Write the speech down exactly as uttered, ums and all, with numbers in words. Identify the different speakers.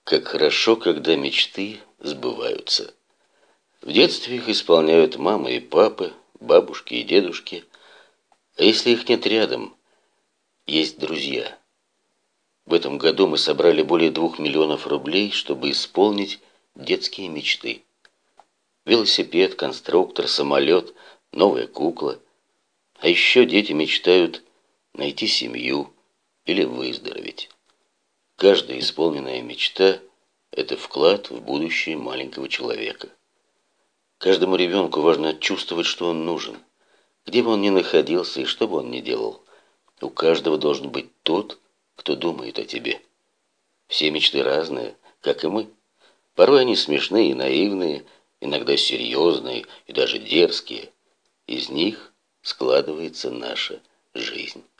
Speaker 1: Как хорошо, когда мечты сбываются. В детстве их исполняют мамы и папы, бабушки и дедушки. А если их нет рядом, есть друзья. В этом году мы собрали более двух миллионов рублей, чтобы исполнить детские мечты. Велосипед, конструктор, самолет, новая кукла. А еще дети мечтают найти семью или выздороветь. Каждая исполненная мечта – это вклад в будущее маленького человека. Каждому ребенку важно чувствовать, что он нужен, где бы он ни находился и что бы он ни делал. У каждого должен быть тот, кто думает о тебе. Все мечты разные, как и мы. Порой они смешные и наивные, иногда серьезные и даже дерзкие. Из них складывается наша жизнь.